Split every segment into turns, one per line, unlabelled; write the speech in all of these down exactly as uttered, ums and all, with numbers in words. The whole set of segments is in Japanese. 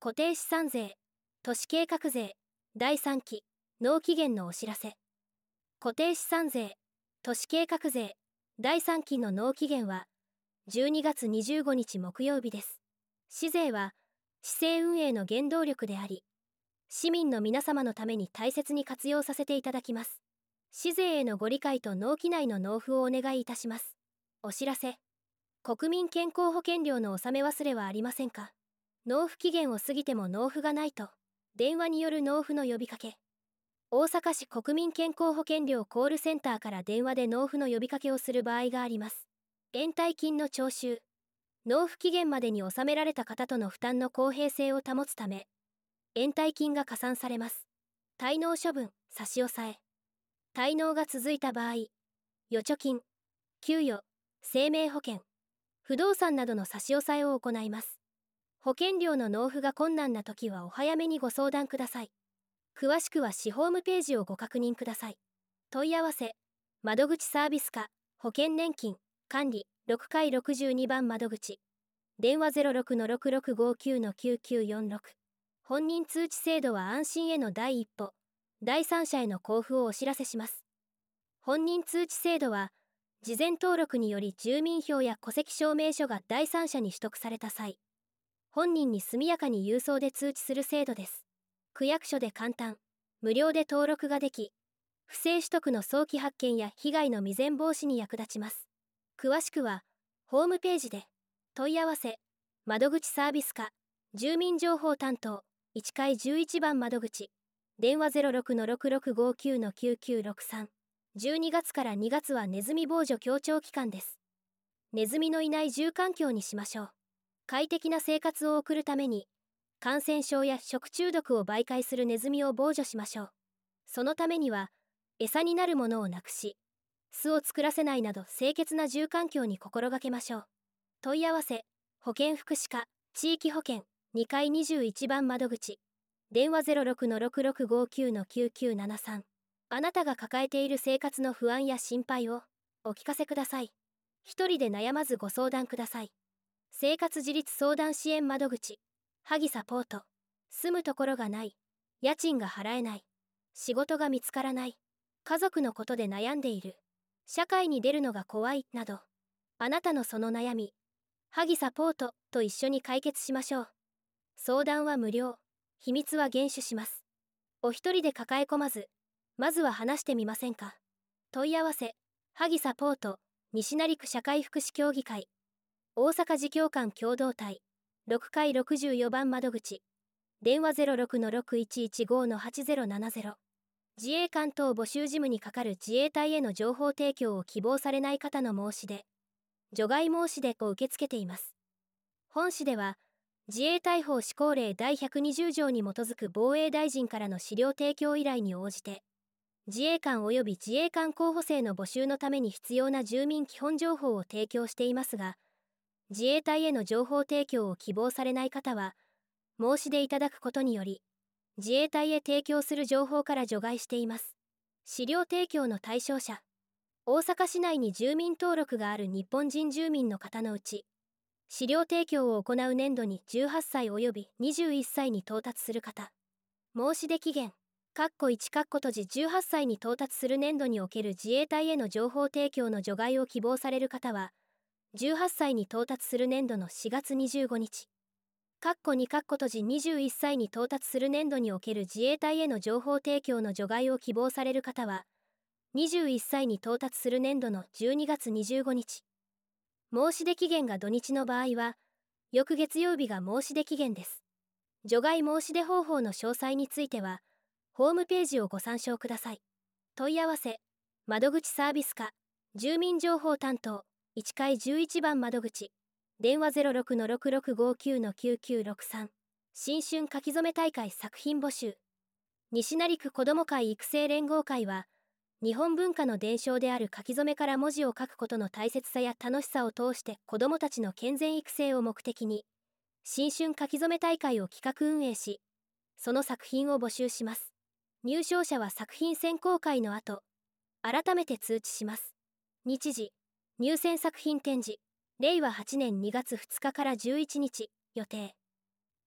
固定資産税、都市計画税、だいさんき、納期限のお知らせ。固定資産税、都市計画税、だいさんきの納期限は、じゅうにがつにじゅうごにち木曜日です。市税は、市政運営の原動力であり、市民の皆様のために大切に活用させていただきます。市税へのご理解と納期内の納付をお願いいたします。お知らせ。国民健康保険料の納め忘れはありませんか？納付期限を過ぎても納付がないと、電話による納付の呼びかけ。大阪市国民健康保険料コールセンターから電話で納付の呼びかけをする場合があります。延滞金の徴収。納付期限までに納められた方との負担の公平性を保つため、延滞金が加算されます。滞納処分、差し押さえ。滞納が続いた場合、預貯金、給与、生命保険、不動産などの差し押さえを行います。保険料の納付が困難な時はお早めにご相談ください。詳しくは市ホームページをご確認ください。問い合わせ、窓口サービス課、保険年金、管理、ろっかいろくじゅうにばん窓口。電話 ゼロろくのろくろくごきゅうのきゅうきゅうよんろく。本人通知制度は安心への第一歩。第三者への交付をお知らせします。本人通知制度は、事前登録により住民票や戸籍証明書が第三者に取得された際、本人に速やかに郵送で通知する制度です。区役所で簡単、無料で登録ができ、不正取得の早期発見や被害の未然防止に役立ちます。詳しくは、ホームページで、問い合わせ、窓口サービス課、住民情報担当、いちかいじゅういちばん窓口、電話 ゼロろくのろくろくごきゅうのきゅうきゅうろくさん。じゅうにがつからにがつはネズミ防除協調期間です。ネズミのいない住環境にしましょう。快適な生活を送るために、感染症や食中毒を媒介するネズミを防除しましょう。そのためには、餌になるものをなくし、巣を作らせないなど清潔な住環境に心がけましょう。問い合わせ、保健福祉課、地域保険、にかいにじゅういちばん窓口、電話 ゼロろくのろくろくごきゅうのきゅうきゅうななさん。あなたが抱えている生活の不安や心配をお聞かせください。一人で悩まずご相談ください。生活自立相談支援窓口、萩サポート。住むところがない、家賃が払えない、仕事が見つからない、家族のことで悩んでいる、社会に出るのが怖いなど、あなたのその悩み、萩サポートと一緒に解決しましょう。相談は無料、秘密は厳守します。お一人で抱え込まず、まずは話してみませんか？問い合わせ、萩サポート、西成区社会福祉協議会、大阪自協館共同体、ろっかいろくじゅうよんばん窓口、電話 ゼロろくのろくいちいちごのはちゼロななゼロ。自衛官等募集事務に係る自衛隊への情報提供を希望されない方の申し出、除外申し出を受け付けています。本市では、自衛隊法施行令だいひゃくにじゅうじょうに基づく防衛大臣からの資料提供依頼に応じて、自衛官及び自衛官候補生の募集のために必要な住民基本情報を提供していますが、自衛隊への情報提供を希望されない方は、申し出いただくことにより、自衛隊へ提供する情報から除外しています。資料提供の対象者、大阪市内に住民登録がある日本人住民の方のうち、資料提供を行う年度にじゅうはっさい及びにじゅういっさいに到達する方、申し出期限、括弧いち括弧閉じじゅうはっさいに到達する年度における自衛隊への情報提供の除外を希望される方は、じゅうはっさいに到達する年度のしがつにじゅうごにち、括弧に括弧閉じにじゅういっさいに到達する年度における自衛隊への情報提供の除外を希望される方は、にじゅういっさいに到達する年度のじゅうにがつにじゅうごにち。申し出期限が土日の場合は、翌月曜日が申し出期限です。除外申し出方法の詳細については、ホームページをご参照ください。問い合わせ、窓口サービス課、住民情報担当、いちかいじゅういちばん窓口、電話 ゼロろくのろくろくごきゅうのきゅうきゅうろくさん。新春書き初め大会作品募集。西成区子ども会育成連合会は、日本文化の伝承である書き初めから文字を書くことの大切さや楽しさを通して子どもたちの健全育成を目的に、新春書き初め大会を企画運営し、その作品を募集します。入賞者は作品選考会の後、改めて通知します。日時、入選作品展示、れいわはちねんにがつふつかからじゅういちにち、予定。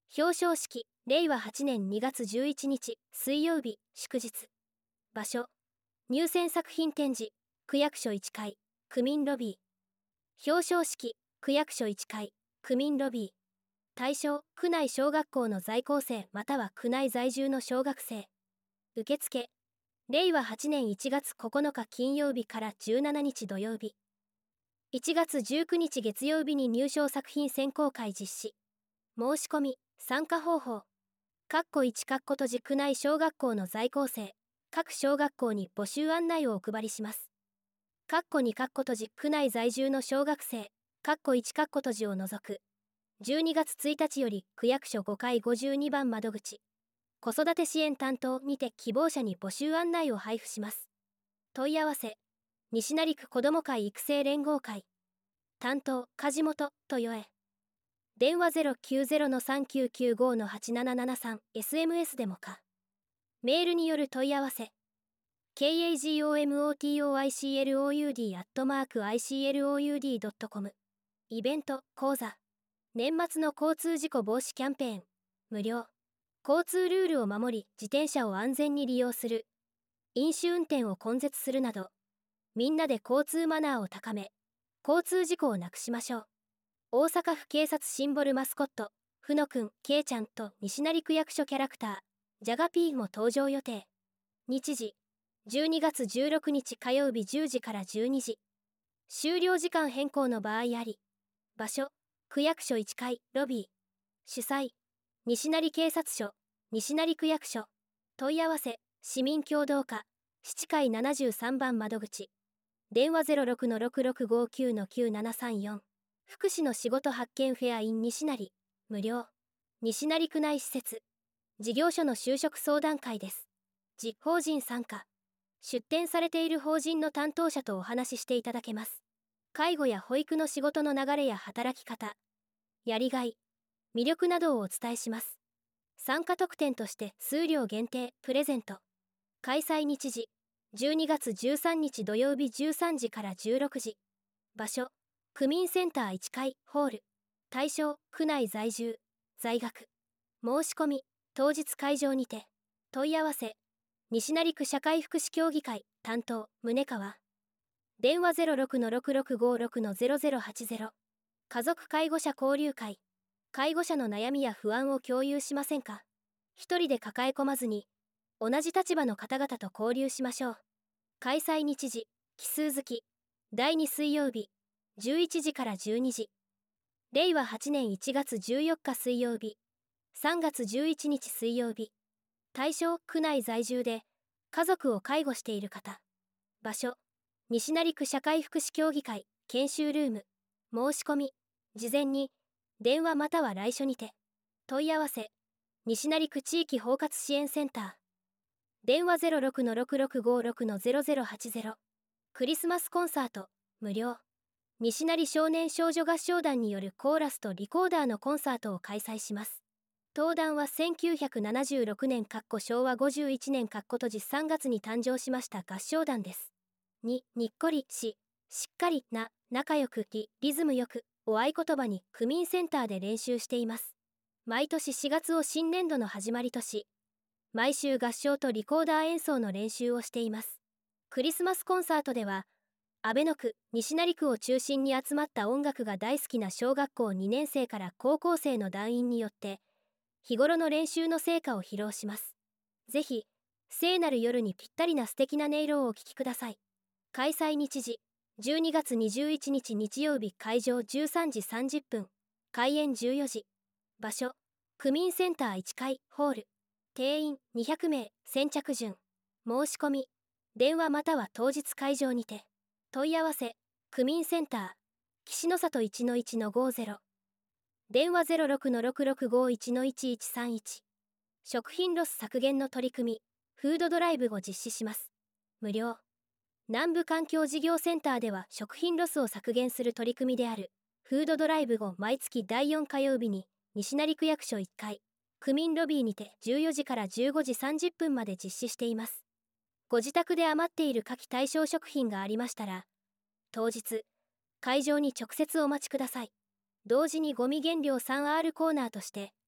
表彰式、れいわはちねんにがつじゅういちにち水曜日祝日。場所、入選作品展示、区役所いちかい、区民ロビー。表彰式、区役所いちかい、区民ロビー。対象、区内小学校の在校生または区内在住の小学生。受付、れいわはちねんいちがつここのか金曜日からじゅうしちにち土曜日。いちがつじゅうくにち月曜日に入賞作品選考会実施。申し込み、参加方法。かっこいちかっこ閉じ区内小学校の在校生、各小学校に募集案内をお配りします。かっこにかっこ閉じ区内在住の小学生、かっこいちかっこ閉じを除く。じゅうにがつついたちより区役所ごかいごじゅうにばん窓口、子育て支援担当にて希望者に募集案内を配布します。問い合わせ、西成区子ども会育成連合会。担当、梶本、豊江。電話 ゼロきゅうゼロのさんきゅうきゅうごのはちななななさん、エスエムエス でもか。メールによる問い合わせ。カゴモトイクロウド アットマーク アイシーエルオーユーディー ドットコム。イベント、講座。年末の交通事故防止キャンペーン。無料。交通ルールを守り、自転車を安全に利用する。飲酒運転を根絶するなど、みんなで交通マナーを高め、交通事故をなくしましょう。大阪府警察シンボルマスコット、ふのくん、けいちゃんと西成区役所キャラクター、ジャガピーも登場予定。日時、じゅうにがつじゅうろくにち火曜日じゅうじからじゅうにじ。終了時間変更の場合あり。場所、区役所いちかい、ロビー。主催、西成警察署、西成区役所。問い合わせ、市民協働課、七階ななじゅうさんばん窓口。電話 ゼロろくのろくろくごきゅうのきゅうななさんよん。福祉の仕事発見フェア in 西成。無料。西成区内施設。事業所の就職相談会です。実法人参加。出展されている法人の担当者とお話ししていただけます。介護や保育の仕事の流れや働き方、やりがい、魅力などをお伝えします。参加特典として数量限定プレゼント。開催日時、じゅうにがつじゅうさんにち土曜日じゅうさんじからじゅうろくじ。場所、区民センターいちかいホール。対象、区内在住、在学。申し込み、当日会場にて。問い合わせ、西成区社会福祉協議会担当、宗川。電話 ゼロろくのろくろくごろくのゼロゼロはちゼロ。家族介護者交流会。介護者の悩みや不安を共有しませんか？一人で抱え込まずに、同じ立場の方々と交流しましょう。開催日時、奇数月、だいに水曜日、じゅういちじからじゅうにじ。れいわはちねんいちがつじゅうよっか水曜日、さんがつじゅういちにち水曜日。対象、区内在住で、家族を介護している方。場所、西成区社会福祉協議会研修ルーム。申し込み、事前に電話または来所にて。問い合わせ、西成区地域包括支援センター。電話 ゼロろくのろくろくごろくのゼロゼロはちゼロ。クリスマスコンサート無料。西成少年少女合唱団によるコーラスとリコーダーのコンサートを開催します。登壇はせんきゅうひゃくななじゅうろくねんしょうわごじゅういちねん閉じさんがつに誕生しました合唱団です。に、にっこりし、しっかりな、仲良くリ、リズムよくを合言葉に区民センターで練習しています。毎年しがつを新年度の始まりとし、毎週合唱とリコーダー演奏の練習をしています。クリスマスコンサートでは、阿倍野区、西成区を中心に集まった音楽が大好きな小学校にねんせいから高校生の団員によって、日頃の練習の成果を披露します。ぜひ、聖なる夜にぴったりな素敵な音色をお聴きください。開催日時、じゅうにがつにじゅういちにち日曜日会場じゅうさんじさんじゅっぷん、開演じゅうよじ。場所、区民センターいちかいホール。定員にひゃくめい、先着順。申し込み、電話または当日会場にて。問い合わせ、区民センター、岸の里 いちのいちのごゼロ。電話 ゼロろくのろくろくごいちのいちいちさんいち。食品ロス削減の取り組み、フードドライブを実施します。無料。南部環境事業センターでは食品ロスを削減する取り組みであるフードドライブを毎月だいよん火曜日に西成区役所いっかい、区民ロビーにてじゅうよじからじゅうごじさんじゅっぷんまで実施しています。ご自宅で余っている夏季対象食品がありましたら、当日、会場に直接お待ちください。同時にゴミ減量 スリーアール コーナーとして、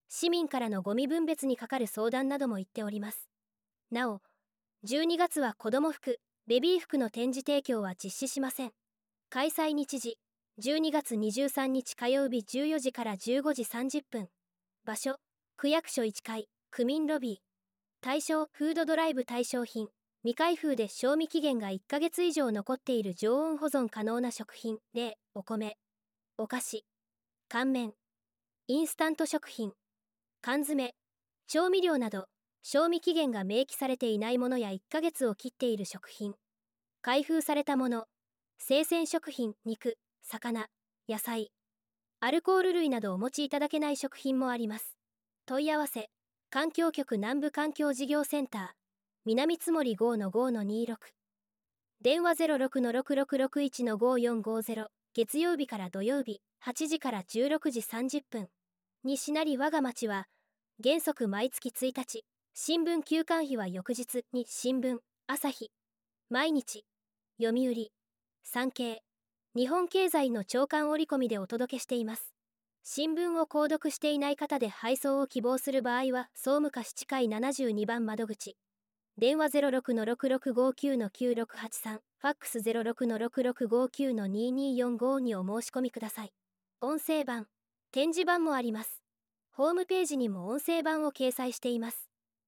市民からのゴミ分別にかかる相談なども言っております。なお、じゅうにがつは子ども服、ベビー服の展示提供は実施しません。開催日時、じゅうにがつにじゅうさんにち火曜日じゅうよじからじゅうごじさんじゅっぷん。場所、区役所いっかい、区民ロビー。対象、フードドライブ対象品。未開封で賞味期限がいっかげつ以上残っている常温保存可能な食品、例、お米、お菓子、乾麺、インスタント食品、缶詰、調味料など、賞味期限が明記されていないものやいっかげつを切っている食品。開封されたもの、生鮮食品、肉、魚、野菜、アルコール類などお持ちいただけない食品もあります。問い合わせ、環境局南部環境事業センター、南津森 ごのごのにじゅうろく。電話 ゼロろくのろくろくろくいちのごよんごゼロ。月曜日から土曜日、はちじからじゅうろくじさんじゅっぷん。西成我が町は、原則毎月ついたち、新聞休刊日は翌日に新聞、朝日、毎日、読売、産経、日本経済の朝刊折り込みでお届けしています。新聞を購読していない方で配送を希望する場合は、総務課七階ななじゅうにばん窓口。電話 ゼロろくのろくろくごきゅうのきゅうろくはちさん、ファックス ゼロろくのろくろくごきゅうのにによんご にお申し込みください。音声版、展示版もあります。ホームページにも音声版を掲載しています。